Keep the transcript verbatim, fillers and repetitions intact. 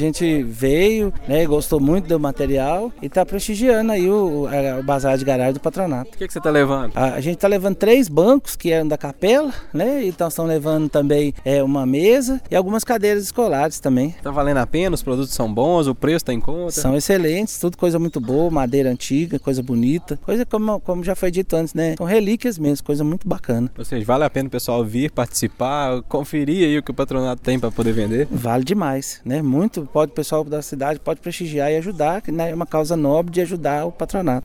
gente veio, né, gostou muito do material e está prestigiando aí o, a, o bazar de garagem do patronato. O que, que você está levando? A, a gente está levando três bancos que eram da capela, né? E nós estamos levando também é, uma mesa e algumas cadeiras escolares também. Tá valendo a pena? Os produtos são bons? O preço está em conta? São excelentes, tudo coisa muito boa, madeira antiga, coisa bonita, coisa como, como já foi dito antes, né? São relíquias mesmo, coisa muito bacana. Ou seja, vale a pena o pessoal vir, participar, conferir aí o que o patronato tem para poder vender? Vale demais, né? Muito, pode o pessoal da cidade pode prestigiar e ajudar, né? É uma causa nobre de ajudar o patronato.